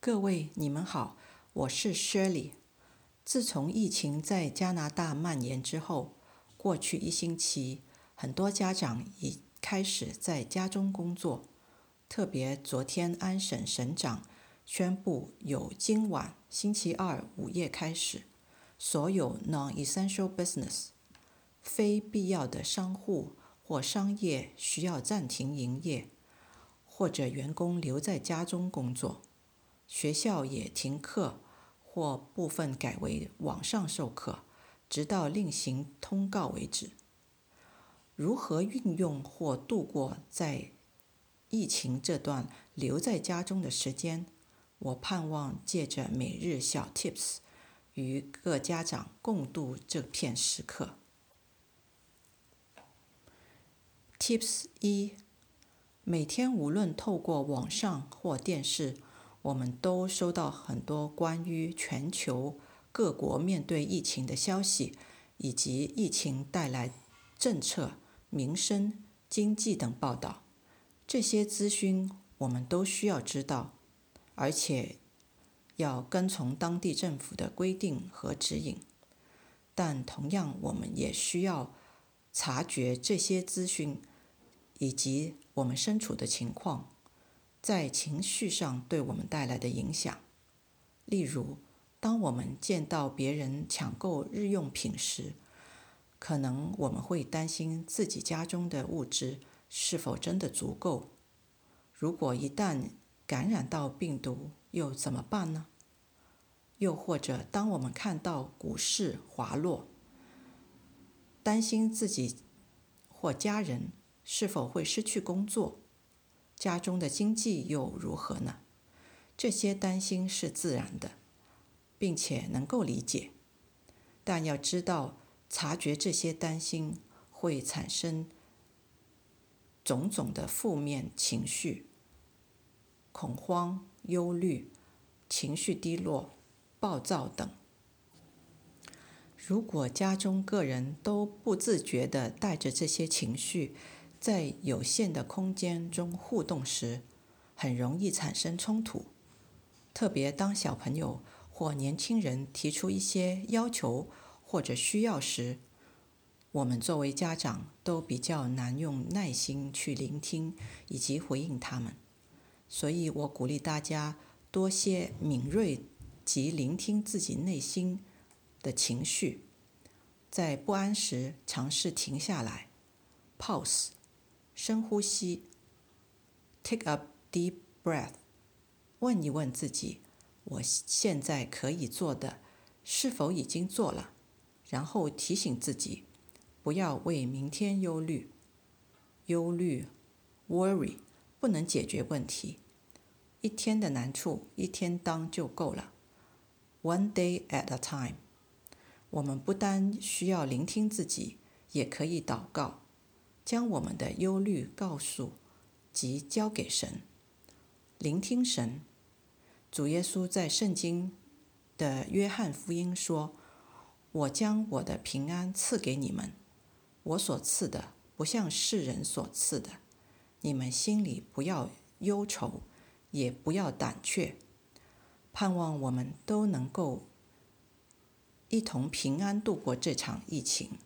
各位，你们好，我是 Shirley。自从疫情在加拿大蔓延之后，过去1星期，很多家长已开始在家中工作。特别昨天安省省长宣布，由今晚星期二午夜开始，所有 non-essential business 非必要的商户或商业需要暂停营业，或者员工留在家中工作。学校也停课或部分改为网上授课，直到另行通告为止。如何运用或度过在疫情这段留在家中的时间，我盼望借着每日小 tips 与各家长共度这片时刻。Tips 1：每天无论透过网上或电视，我们都收到很多关于全球各国面对疫情的消息，以及疫情带来政策、民生、经济等报道。这些资讯我们都需要知道，而且要跟从当地政府的规定和指引。但同样，我们也需要察觉这些资讯以及我们身处的情况在情绪上对我们带来的影响。例如，当我们见到别人抢购日用品时，可能我们会担心自己家中的物质是否真的足够。如果一旦感染到病毒，又怎么办呢？又或者，当我们看到股市滑落，担心自己或家人是否会失去工作，家中的经济又如何呢？这些担心是自然的，并且能够理解。但要知道，察觉这些担心会产生种种的负面情绪，恐慌、忧虑、情绪低落、暴躁等。如果家中个人都不自觉地带着这些情绪在有限的空间中互动时，很容易产生冲突。特别当小朋友或年轻人提出一些要求或者需要时，我们作为家长都比较难用耐心去聆听以及回应他们。所以我鼓励大家多些敏锐及聆听自己内心的情绪，在不安时尝试停下来 pause 深呼吸 take a deep breath， 问一问自己，我现在可以做的是否已经做了，然后提醒自己不要为明天忧虑。忧虑 worry 不能解决问题，一天的难处一天当就够了， one day at a time。 我们不单需要聆听自己，也可以祷告，将我们的忧虑告诉及交给神。聆听神，主耶稣在圣经的约翰福音说，我将我的平安赐给你们，我所赐的不像世人所赐的，你们心里不要忧愁，也不要胆怯。盼望我们都能够一同平安度过这场疫情。